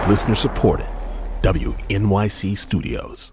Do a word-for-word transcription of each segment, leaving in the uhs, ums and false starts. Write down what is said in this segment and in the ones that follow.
Listener supported. W N Y C Studios.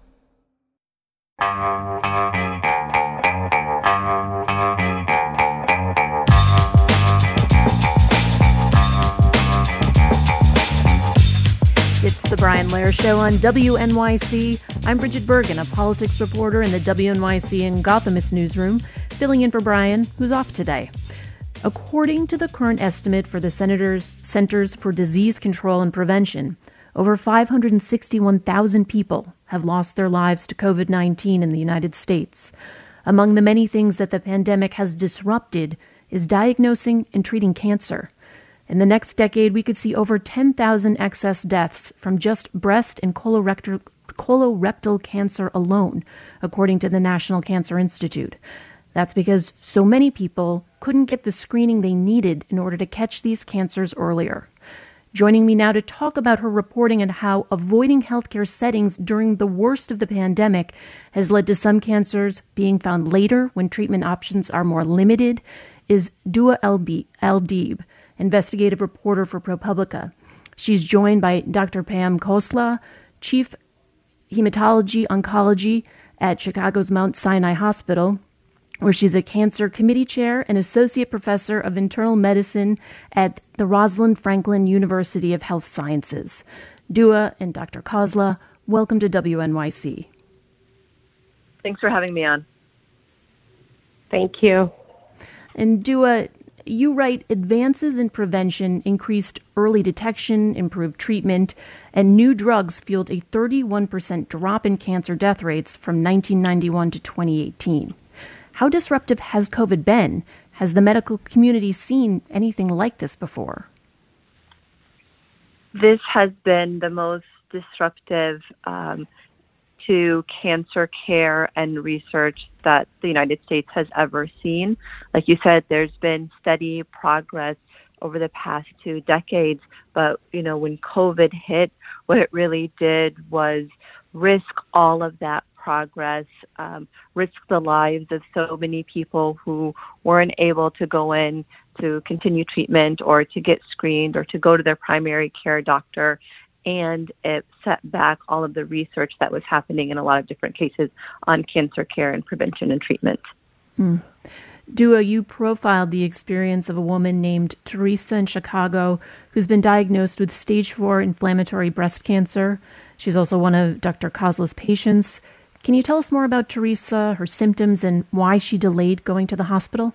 It's the Brian Lehrer Show on W N Y C. I'm Bridget Bergen, a politics reporter in the W N Y C and Gothamist newsroom, filling in for Brian, who's off today. According to the current estimate for the Senator's Centers for Disease Control and Prevention, over five hundred sixty-one thousand people have lost their lives to covid nineteen in the United States. Among the many things that the pandemic has disrupted is diagnosing and treating cancer. In the next decade, we could see over ten thousand excess deaths from just breast and colorectal, colorectal cancer alone, according to the National Cancer Institute. That's because so many people couldn't get the screening they needed in order to catch these cancers earlier. Joining me now to talk about her reporting and how avoiding healthcare settings during the worst of the pandemic has led to some cancers being found later when treatment options are more limited is Dua El-Deeb, investigative reporter for ProPublica. She's joined by Doctor Pam Khosla, chief hematology oncology at Chicago's Mount Sinai Hospital, where she's a cancer committee chair and associate professor of internal medicine at the Rosalind Franklin University of Health Sciences. Dua and Doctor Khosla, welcome to W N Y C. Thanks for having me on. Thank you. And Dua, you write, advances in prevention increased early detection, improved treatment, and new drugs fueled a thirty-one percent drop in cancer death rates from nineteen ninety-one to twenty eighteen. How disruptive has COVID been? Has the medical community seen anything like this before? This has been the most disruptive um, to cancer care and research that the United States has ever seen. Like you said, there's been steady progress over the past two decades, but you know, when COVID hit, what it really did was risk all of that progress, um, risk the lives of so many people who weren't able to go in to continue treatment or to get screened or to go to their primary care doctor. And it set back all of the research that was happening in a lot of different cases on cancer care and prevention and treatment. Hmm. Dua, you profiled the experience of a woman named Teresa in Chicago who's been diagnosed with stage four inflammatory breast cancer. She's also one of Doctor Khosla's patients. Can you tell us more about Teresa, her symptoms, and why she delayed going to the hospital?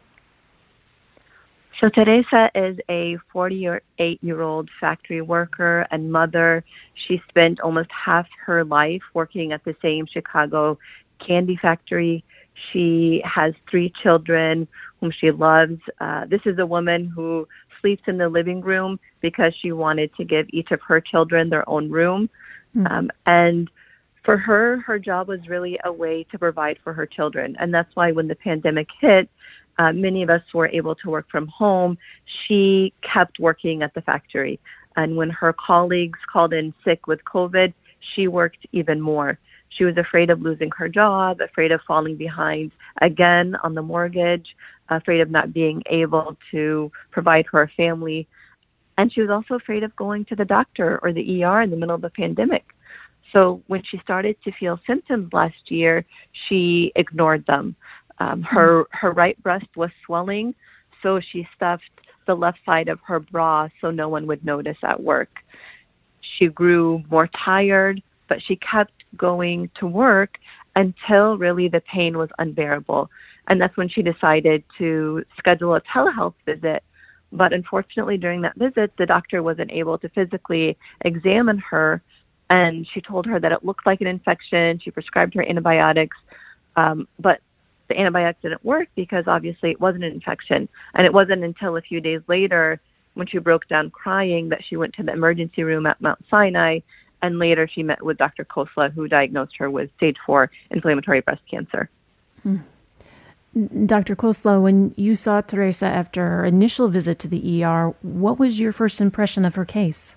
So Teresa is a forty-eight-year-old factory worker and mother. She spent almost half her life working at the same Chicago candy factory. She has three children whom she loves. Uh, this is a woman who sleeps in the living room because she wanted to give each of her children their own room. Mm. Um, and for her, her job was really a way to provide for her children. And that's why when the pandemic hit, Uh, many of us were able to work from home. She kept working at the factory. And when her colleagues called in sick with COVID, she worked even more. She was afraid of losing her job, afraid of falling behind again on the mortgage, afraid of not being able to provide for her family. And she was also afraid of going to the doctor or the E R in the middle of the pandemic. So when she started to feel symptoms last year, she ignored them. Um, her her right breast was swelling, so she stuffed the left side of her bra so no one would notice at work. She grew more tired, but she kept going to work until really the pain was unbearable. And that's when she decided to schedule a telehealth visit. But unfortunately, during that visit, the doctor wasn't able to physically examine her, and she told her that it looked like an infection. She prescribed her antibiotics, um, but the antibiotics didn't work because obviously it wasn't an infection. And it wasn't until a few days later when she broke down crying that she went to the emergency room at Mount Sinai. And later she met with Doctor Khosla, who diagnosed her with stage four inflammatory breast cancer. Hmm. Doctor Khosla, when you saw Teresa after her initial visit to the E R, what was your first impression of her case?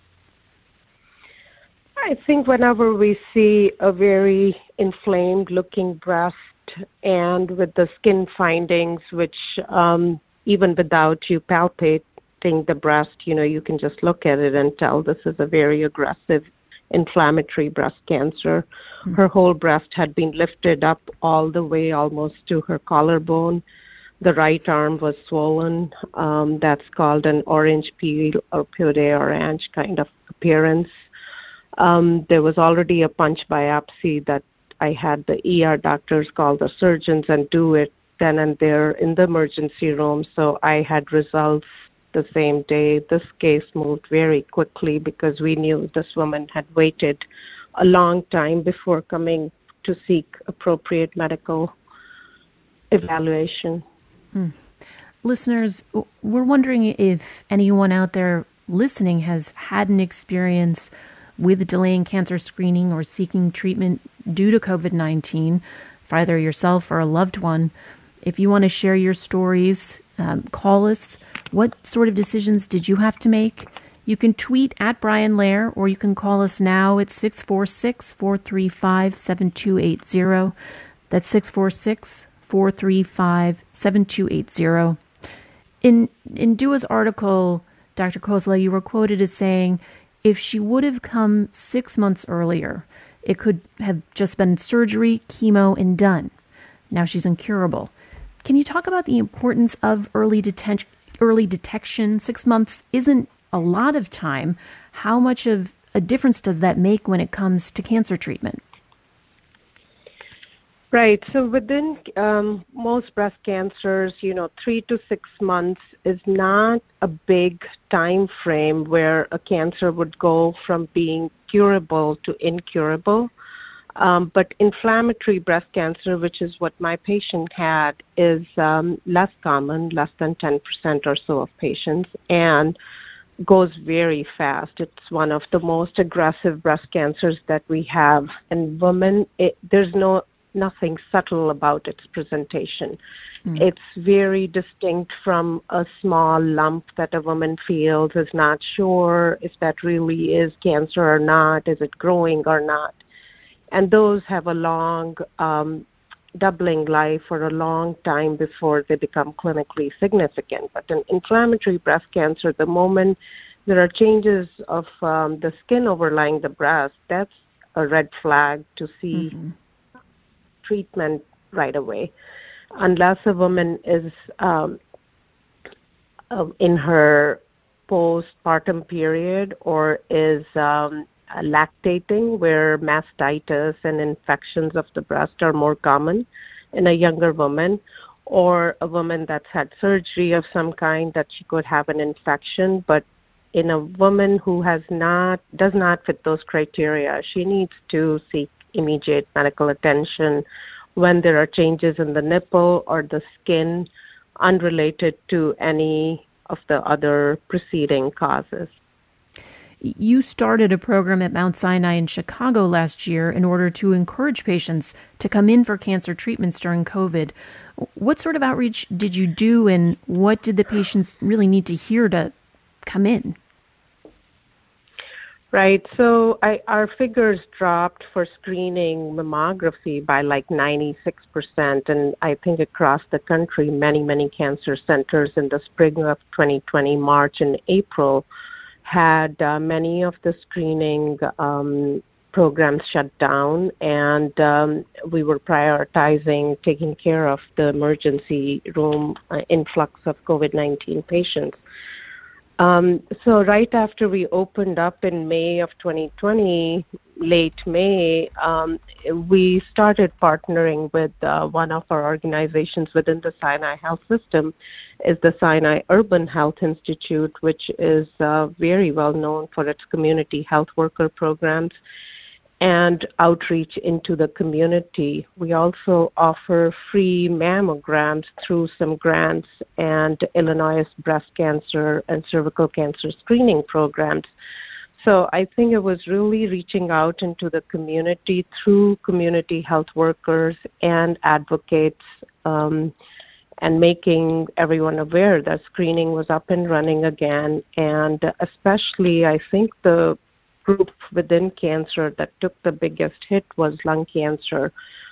I think whenever we see a very inflamed looking breast and with the skin findings, which um, even without you palpate dissecting the breast, you know, you can just look at it and tell this is a very aggressive inflammatory breast cancer. Mm-hmm. Her whole breast had been lifted up all the way almost to her collarbone. The right arm was swollen. Um, that's called an orange peel or peau d'orange kind of appearance. Um, there was already a punch biopsy that I had the E R doctors call the surgeons and do it then and there in the emergency room. So I had results the same day. This case moved very quickly because we knew this woman had waited a long time before coming to seek appropriate medical evaluation. Hmm. Listeners, we're wondering if anyone out there listening has had an experience with delaying cancer screening or seeking treatment due to COVID nineteen, for either yourself or a loved one. If you want to share your stories, um, call us. What sort of decisions did you have to make? You can tweet at Brian Lehrer, or you can call us now at six four six, four three five, seven two eight zero. That's six four six, four three five, seven two eight zero. In, in Dua's article, Doctor Khosla, you were quoted as saying, if she would have come six months earlier, it could have just been surgery, chemo, and done. Now she's incurable. Can you talk about the importance of early detection? Early detection? Six months isn't a lot of time. How much of a difference does that make when it comes to cancer treatment? Right. So within um, most breast cancers, you know, three to six months is not a big time frame where a cancer would go from being curable to incurable. Um, but inflammatory breast cancer, which is what my patient had, is um, less common, less than ten percent or so of patients, and goes very fast. It's one of the most aggressive breast cancers that we have. And women, it, there's no nothing subtle about its presentation. Mm. It's very distinct from a small lump that a woman feels, is not sure if that really is cancer or not, is it growing or not. And those have a long um, doubling life for a long time before they become clinically significant. But in inflammatory breast cancer, the moment there are changes of um, the skin overlying the breast, that's a red flag to see mm-hmm. treatment right away. Unless a woman is um, uh, in her postpartum period or is um, lactating, where mastitis and infections of the breast are more common in a younger woman, or a woman that's had surgery of some kind that she could have an infection. But in a woman who has not, does not fit those criteria, she needs to seek immediate medical attention when there are changes in the nipple or the skin unrelated to any of the other preceding causes. You started a program at Mount Sinai in Chicago last year in order to encourage patients to come in for cancer treatments during COVID. What sort of outreach did you do, and what did the patients really need to hear to come in? Right. So I, our figures dropped for screening mammography by like ninety-six percent. And I think across the country, many, many cancer centers in the spring of twenty twenty, March and April, had uh, many of the screening um, programs shut down. And um, we were prioritizing taking care of the emergency room uh, influx of COVID nineteen patients. Um, so right after we opened up in May of twenty twenty, late May, um, we started partnering with uh, one of our organizations within the Sinai Health System, is the Sinai Urban Health Institute, which is uh, very well known for its community health worker programs and outreach into the community. We also offer free mammograms through some grants and Illinois breast cancer and cervical cancer screening programs. So I think it was really reaching out into the community through community health workers and advocates, um, and making everyone aware that screening was up and running again. And especially, I think the group within cancer that took the biggest hit was lung cancer,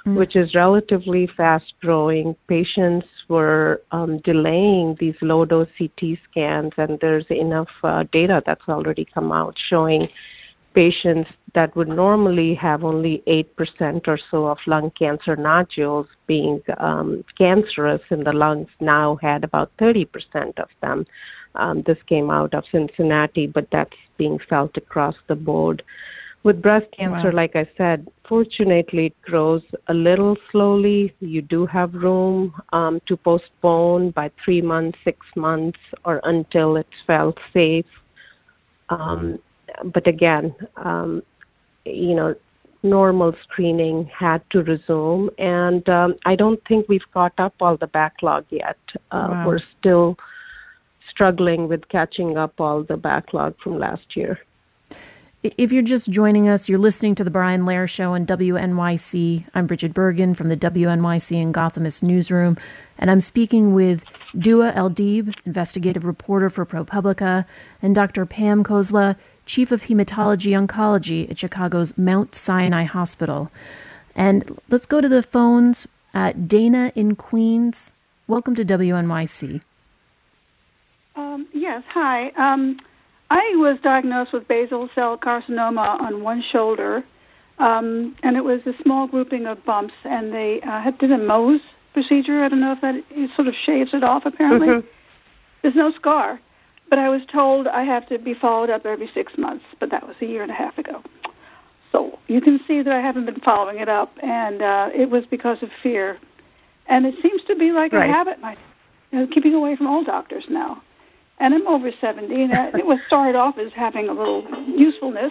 mm. which is relatively fast-growing. Patients were um, delaying these low-dose C T scans, and there's enough uh, data that's already come out showing patients that would normally have only eight percent or so of lung cancer nodules being um, cancerous in the lungs now had about thirty percent of them. Um, this came out of Cincinnati, but that's being felt across the board. With breast cancer, wow. like I said, fortunately it grows a little slowly. You do have room um, to postpone by three months, six months, or until it's felt safe. Um, but again, um, you know, normal screening had to resume, and um, I don't think we've caught up all the backlog yet. Uh, wow. We're still struggling with catching up all the backlog from last year. If you're just joining us, you're listening to The Brian Lehrer Show on W N Y C. I'm Bridget Bergen from the W N Y C and Gothamist newsroom, and I'm speaking with Dua El-Deeb, investigative reporter for ProPublica, and Doctor Pam Khosla, Chief of Hematology Oncology at Chicago's Mount Sinai Hospital. And let's go to the phones. Uh, Dana in Queens, welcome to W N Y C. Um, yes, hi. Um, I was diagnosed with basal cell carcinoma on one shoulder, um, and it was a small grouping of bumps, and they uh, had did a Mohs procedure. I don't know if that it sort of shaves it off, apparently. Mm-hmm. There's no scar. But I was told I have to be followed up every six months, but that was a year and a half ago. So you can see that I haven't been following it up, and uh, it was because of fear. And it seems to be like right. a habit, my, you know, keeping away from all doctors now. And I'm over seventy, and it was started off as having a little usefulness.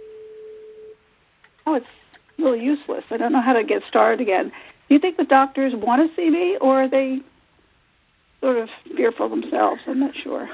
Oh, it's a little useless. I don't know how to get started again. Do you think the doctors want to see me, or are they sort of fearful themselves? I'm not sure.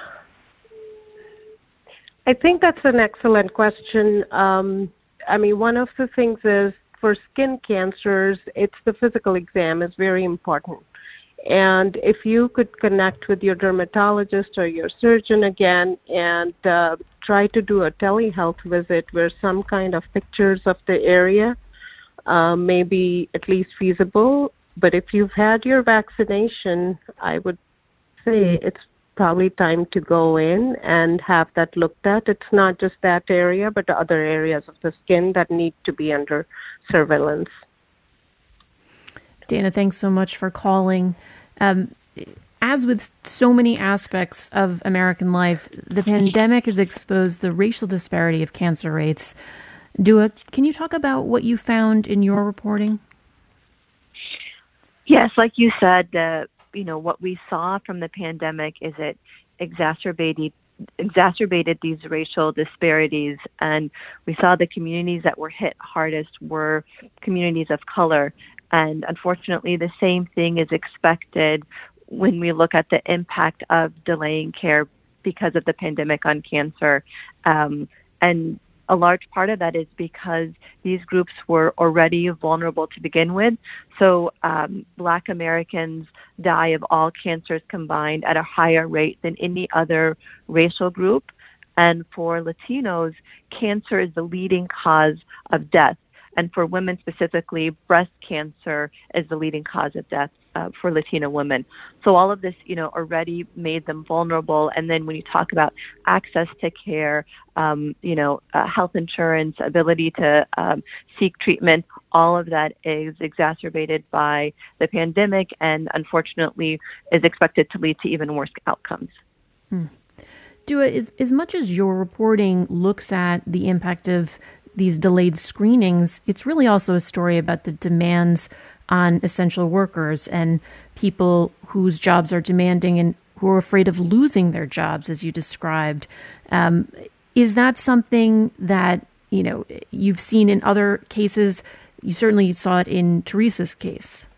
I think that's an excellent question. Um, I mean, one of the things is for skin cancers, it's the physical exam is very important. And if you could connect with your dermatologist or your surgeon again and uh, try to do a telehealth visit where some kind of pictures of the area uh, may be at least feasible. But if you've had your vaccination, I would say it's probably time to go in and have that looked at. It's not just that area, but other areas of the skin that need to be under surveillance. Dana, thanks so much for calling. Um, as with so many aspects of American life, the pandemic has exposed the racial disparity of cancer rates. Dua, can you talk about what you found in your reporting? Yes, like you said, uh, you know, what we saw from the pandemic is it exacerbated exacerbated these racial disparities, and we saw the communities that were hit hardest were communities of color. And unfortunately, the same thing is expected when we look at the impact of delaying care because of the pandemic on cancer. Um, and a large part of that is because these groups were already vulnerable to begin with. So um, Black Americans die of all cancers combined at a higher rate than any other racial group. And for Latinos, cancer is the leading cause of death. And for women specifically, breast cancer is the leading cause of death uh, for Latino women. So all of this, you know, already made them vulnerable. And then when you talk about access to care, um, you know, uh, health insurance, ability to um, seek treatment, all of that is exacerbated by the pandemic and unfortunately is expected to lead to even worse outcomes. Hmm. Dua, as, as much as your reporting looks at the impact of these delayed screenings, it's really also a story about the demands on essential workers and people whose jobs are demanding and who are afraid of losing their jobs, as you described. Um, is that something that, you know, you've seen in other cases? You certainly saw it in Teresa's case.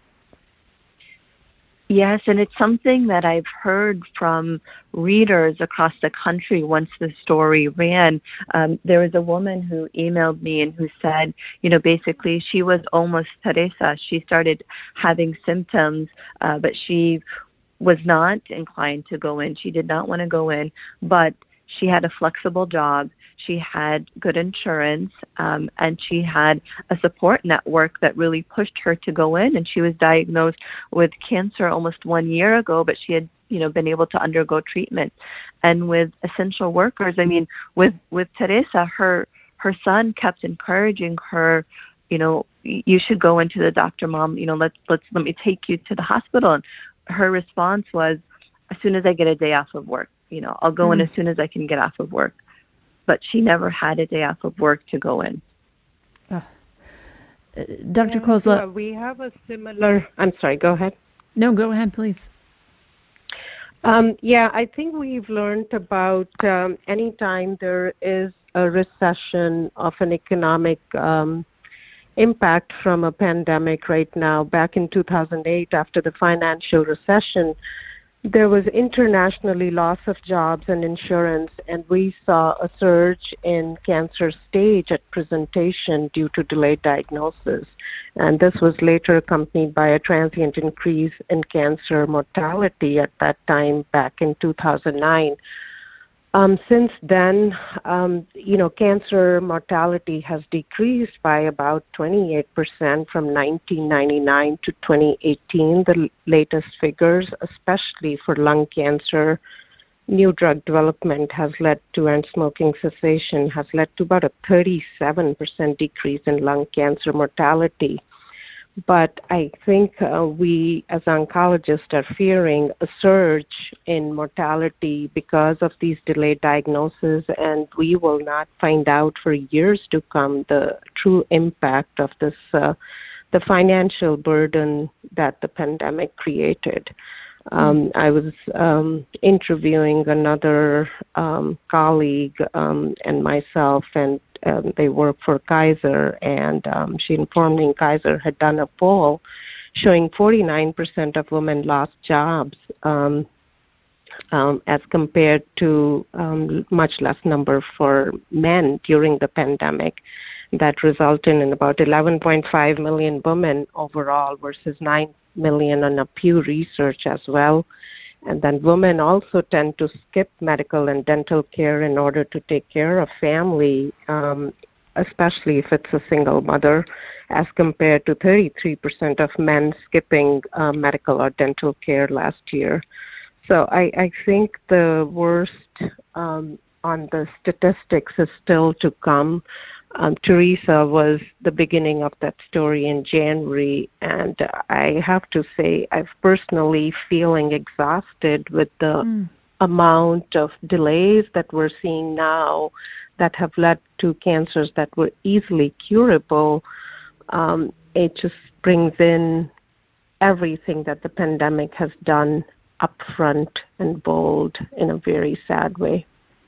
Yes, and it's something that I've heard from readers across the country once the story ran. Um, there was a woman who emailed me and who said, you know, basically she was almost Teresa. She started having symptoms, uh, but she was not inclined to go in. She did not want to go in, but she had a flexible job. She had good insurance, um, and she had a support network that really pushed her to go in. And she was diagnosed with cancer almost one year ago, but she had, you know, been able to undergo treatment. And with essential workers, I mean, with with Teresa, her her son kept encouraging her, you know, you should go into the doctor, Mom. You know, let's let's let me take you to the hospital. And her response was, as soon as I get a day off of work, you know, I'll go mm. in as soon as I can get off of work. But she never had a day off of work to go in. Uh, uh, Doctor Yeah, Khosla. uh, we have a similar, I'm sorry, go ahead. No, go ahead, please. Um, yeah, I think we've learned about um, any time there is a recession of an economic um, impact from a pandemic right now. Back in two thousand eight, after the financial recession, there was internationally loss of jobs and insurance, and we saw a surge in cancer stage at presentation due to delayed diagnosis. And this was later accompanied by a transient increase in cancer mortality at that time back in two thousand nine. Um, since then, um, you know, cancer mortality has decreased by about twenty-eight percent from nineteen ninety-nine to twenty eighteen, the latest figures, especially for lung cancer. New drug development has led to, and smoking cessation has led to about a thirty-seven percent decrease in lung cancer mortality. But I think uh, we, as oncologists, are fearing a surge in mortality because of these delayed diagnoses, and we will not find out for years to come the true impact of this, uh, the financial burden that the pandemic created. Um, I was um, interviewing another um, colleague um, and myself, and um, they work for Kaiser, and um, she informed me Kaiser had done a poll showing forty-nine percent of women lost jobs um, um, as compared to um, much less number for men during the pandemic. That resulted in about eleven point five million women overall versus nine million on a Pew Research as well. And then women also tend to skip medical and dental care in order to take care of family, um, especially if it's a single mother, as compared to thirty-three percent of men skipping uh, medical or dental care last year. So I, I think the worst um, on the statistics is still to come. Um, Teresa was the beginning of that story in January, and I have to say I'm personally feeling exhausted with the mm. amount of delays that we're seeing now that have led to cancers that were easily curable. Um, it just brings in everything that the pandemic has done upfront and bold in a very sad way.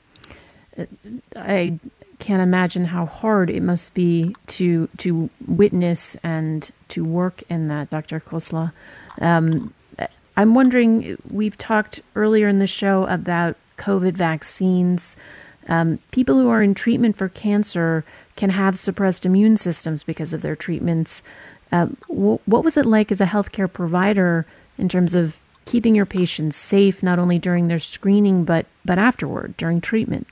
I can't imagine how hard it must be to to witness and to work in that, Doctor Khosla. Um, I'm wondering, we've talked earlier in the show about COVID vaccines. Um, people who are in treatment for cancer can have suppressed immune systems because of their treatments. Um, wh- what was it like as a healthcare provider in terms of keeping your patients safe, not only during their screening, but, but afterward, during treatment?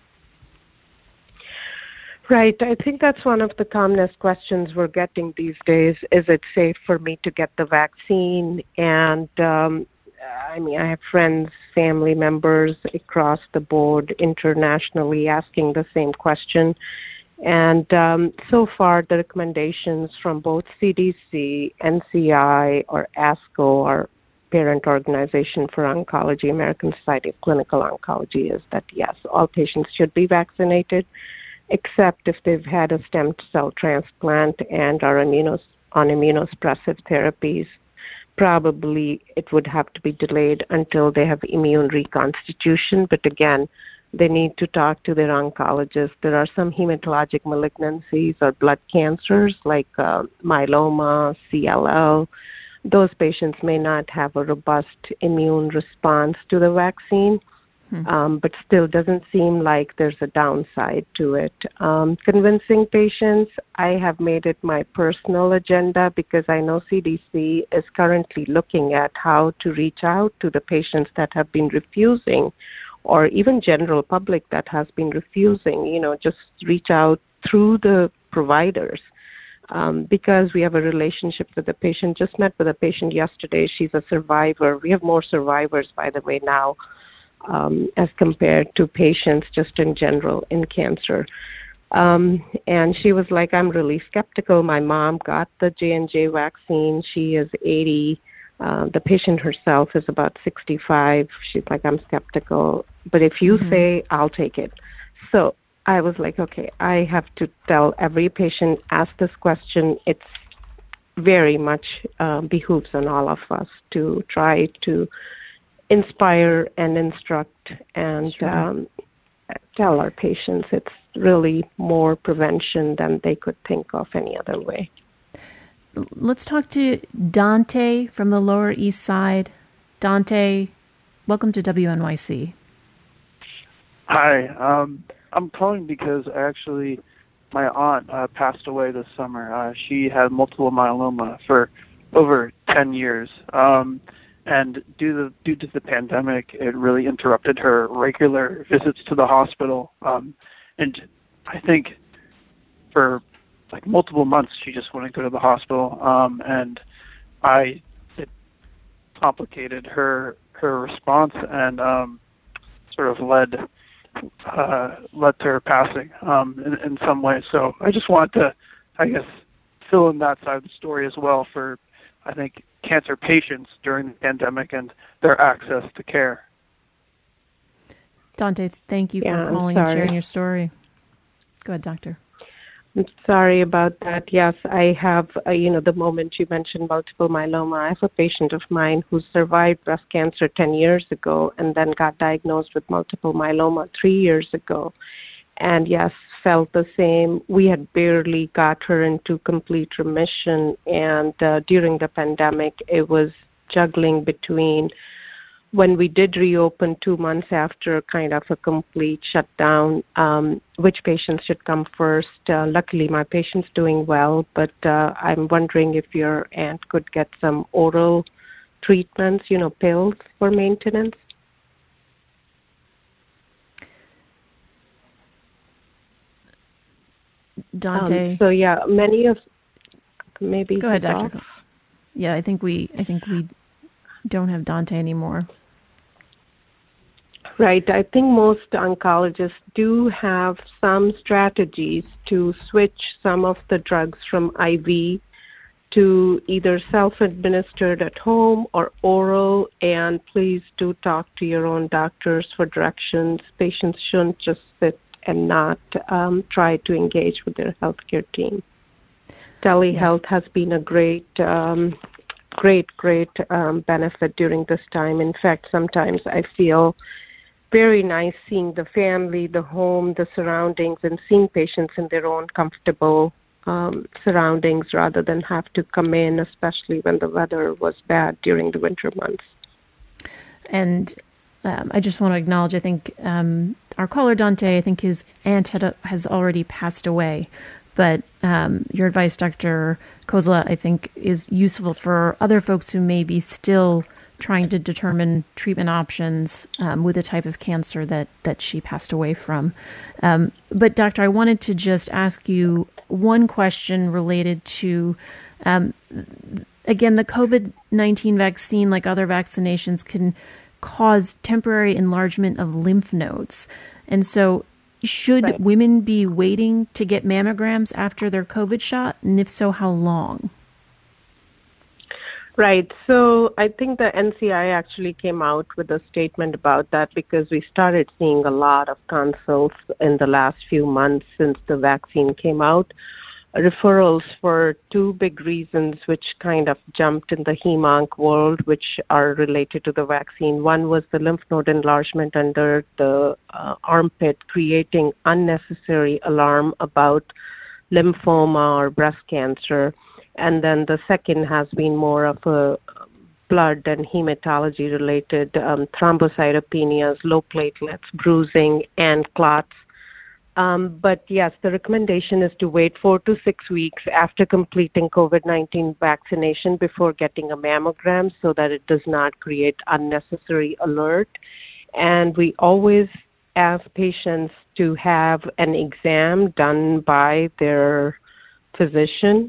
Right. I think that's one of the commonest questions we're getting these days. Is it safe for me to get the vaccine? And um, I mean, I have friends, family members across the board internationally asking the same question. And um, so far, the recommendations from both C D C, N C I, or ASCO, our parent organization for oncology, American Society of Clinical Oncology, is that yes, all patients should be vaccinated, except if they've had a stem cell transplant and are immunos- on immunosuppressive therapies. Probably it would have to be delayed until they have immune reconstitution. But again, they need to talk to their oncologist. There are some hematologic malignancies or blood cancers like uh, myeloma, C L L. Those patients may not have a robust immune response to the vaccine. Um, but still doesn't seem like there's a downside to it. Um, convincing patients, I have made it my personal agenda because I know C D C is currently looking at how to reach out to the patients that have been refusing or even general public that has been refusing, you know, just reach out through the providers. Um, because we have a relationship with the patient. Just met with a patient yesterday. She's a survivor. We have more survivors, by the way, now um, as compared to patients just in general in cancer. Um, and she was like, I'm really skeptical. My mom got the J and J vaccine. She is eighty. Uh, the patient herself is about sixty-five. She's like, I'm skeptical. But if you mm-hmm. say, I'll take it. So I was like, okay, I have to tell every patient, ask this question. It's very much uh, behooves on all of us to try to inspire and instruct and sure. um, tell our patients it's really more prevention than they could think of any other way. Let's talk to Dante from the Lower East Side. Dante, welcome to W N Y C. Hi. Um, I'm calling because actually my aunt uh, passed away this summer. Uh, she had multiple myeloma for over ten years. Um, and due to, due to the pandemic, it really interrupted her regular visits to the hospital. Um, and I think for like multiple months, she just wouldn't go to the hospital. Um, and I, it complicated her, her response and um, sort of led Uh, led to her passing um, in, in some way. So I just want to, I guess, fill in that side of the story as well for, I think, cancer patients during the pandemic and their access to care. Dante, thank you yeah, for calling and sharing your story. Go ahead, doctor. I'm sorry about that. Yes, I have, uh, you know, the moment you mentioned multiple myeloma, I have a patient of mine who survived breast cancer ten years ago and then got diagnosed with multiple myeloma three years ago. And yes, felt the same. We had barely got her into complete remission. And uh, during the pandemic, it was juggling between when we did reopen two months after kind of a complete shutdown, um, which patients should come first. Uh, luckily, my patient's doing well, but uh, I'm wondering if your aunt could get some oral treatments, you know, pills for maintenance. Dante. Um, so yeah, many of maybe. Go ahead, Doctor. Off. Yeah, I think we. I think we don't have Dante anymore. Right. I think most oncologists do have some strategies to switch some of the drugs from I V to either self-administered at home or oral, and please do talk to your own doctors for directions. Patients shouldn't just sit and not um, try to engage with their healthcare team. Telehealth yes. has been a great, um, great, great um, benefit during this time. In fact, sometimes I feel very nice seeing the family, the home, the surroundings, and seeing patients in their own comfortable um, surroundings rather than have to come in, especially when the weather was bad during the winter months. And um, I just want to acknowledge, I think um, our caller, Dante, I think his aunt had a, has already passed away. But um, your advice, Doctor Khosla, I think is useful for other folks who may be still trying to determine treatment options um, with the type of cancer that, that she passed away from. Um, but doctor, I wanted to just ask you one question related to, um, again, the COVID nineteen vaccine, like other vaccinations, can cause temporary enlargement of lymph nodes. And so should right. women be waiting to get mammograms after their COVID shot? And if so, how long? Right. So I think the N C I actually came out with a statement about that because we started seeing a lot of consults in the last few months since the vaccine came out. Referrals for two big reasons which kind of jumped in the hem-onc world, which are related to the vaccine. One was the lymph node enlargement under the uh, armpit, creating unnecessary alarm about lymphoma or breast cancer. And then the second has been more of a blood and hematology-related um, thrombocytopenias, low platelets, bruising, and clots. Um, but yes, the recommendation is to wait four to six weeks after completing COVID nineteen vaccination before getting a mammogram so that it does not create unnecessary alert. And we always ask patients to have an exam done by their physician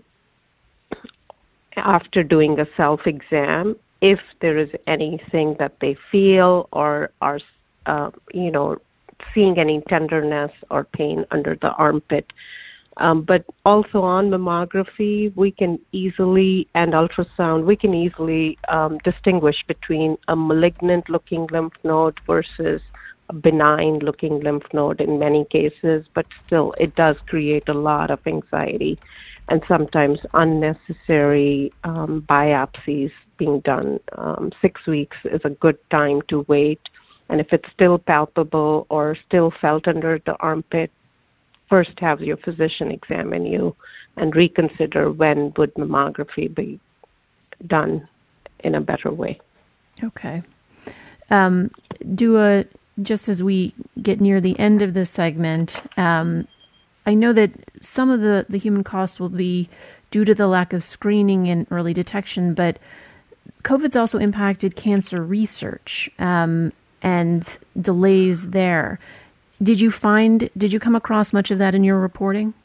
after doing a self-exam if there is anything that they feel or are, uh, you know, seeing any tenderness or pain under the armpit. Um, but also on mammography, we can easily, and ultrasound, we can easily um, distinguish between a malignant-looking lymph node versus a benign-looking lymph node in many cases, but still it does create a lot of anxiety and sometimes unnecessary um, biopsies being done. Um, six weeks is a good time to wait, and if it's still palpable or still felt under the armpit, first have your physician examine you and reconsider when would mammography be done in a better way. Okay. Um, Dua, just as we get near the end of this segment, um, I know that some of the, the human costs will be due to the lack of screening and early detection, but COVID's also impacted cancer research um, and delays there. Did you find, did you come across much of that in your reporting?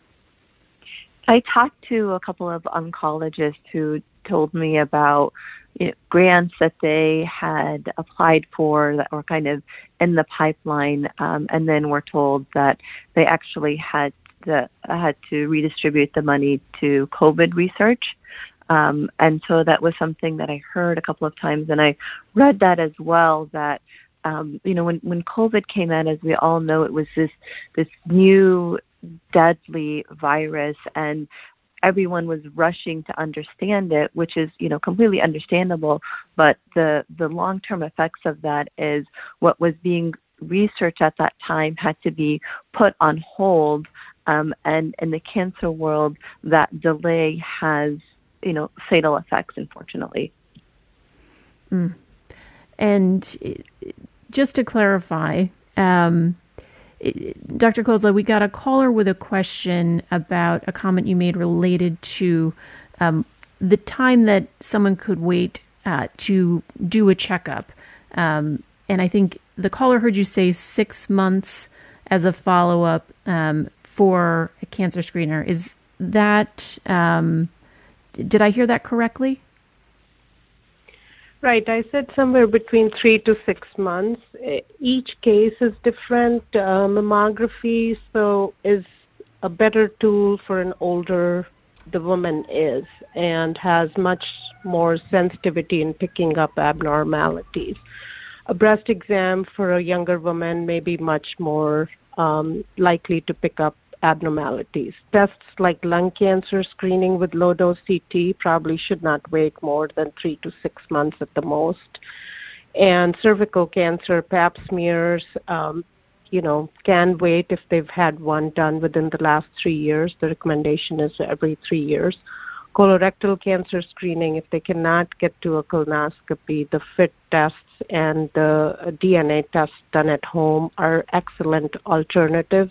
I talked to a couple of oncologists who told me about you know, grants that they had applied for that were kind of in the pipeline, um, and then were told that they actually had to, had to redistribute the money to COVID research. Um, and so that was something that I heard a couple of times, and I read that as well, that Um, you know, when, when COVID came out, as we all know, it was this this new deadly virus, and everyone was rushing to understand it, which is, you know, completely understandable. But the, the long-term effects of that is what was being researched at that time had to be put on hold. Um, and in the cancer world, that delay has, you know, fatal effects, unfortunately. Mm. And just to clarify, um, Doctor Khosla, we got a caller with a question about a comment you made related to um, the time that someone could wait uh, to do a checkup. Um, and I think the caller heard you say six months as a follow-up um, for a cancer screener. Is that, um, did I hear that correctly? Right. I said somewhere between three to six months. Each case is different. Uh, mammography, so, is a better tool for an older the woman is and has much more sensitivity in picking up abnormalities. A breast exam for a younger woman may be much more um, likely to pick up abnormalities. Tests like lung cancer screening with low-dose C T probably should not wait more than three to six months at the most. And cervical cancer pap smears, um, you know, can wait if they've had one done within the last three years. The recommendation is every three years. Colorectal cancer screening, if they cannot get to a colonoscopy, the FIT tests and the D N A tests done at home are excellent alternatives.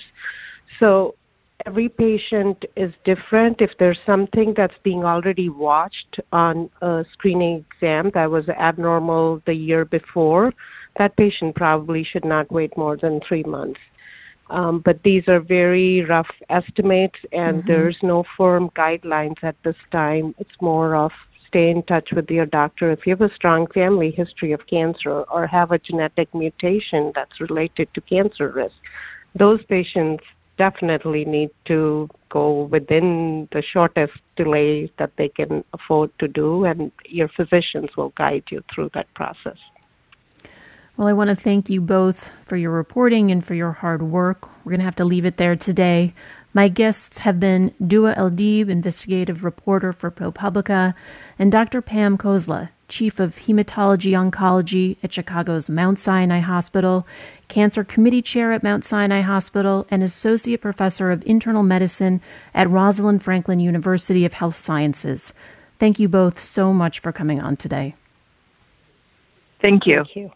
So every patient is different. If there's something that's being already watched on a screening exam that was abnormal the year before, that patient probably should not wait more than three months. Um, but these are very rough estimates, and mm-hmm. there's no firm guidelines at this time. It's more of stay in touch with your doctor. If you have a strong family history of cancer or have a genetic mutation that's related to cancer risk, those patients definitely need to go within the shortest delay that they can afford to do, and your physicians will guide you through that process. Well, I want to thank you both for your reporting and for your hard work. We're going to have to leave it there today. My guests have been Dua Eldib, investigative reporter for ProPublica, and Doctor Pam Khosla, Chief of Hematology Oncology at Chicago's Mount Sinai Hospital, Cancer Committee Chair at Mount Sinai Hospital, and Associate Professor of Internal Medicine at Rosalind Franklin University of Health Sciences. Thank you both so much for coming on today. Thank you. Thank you.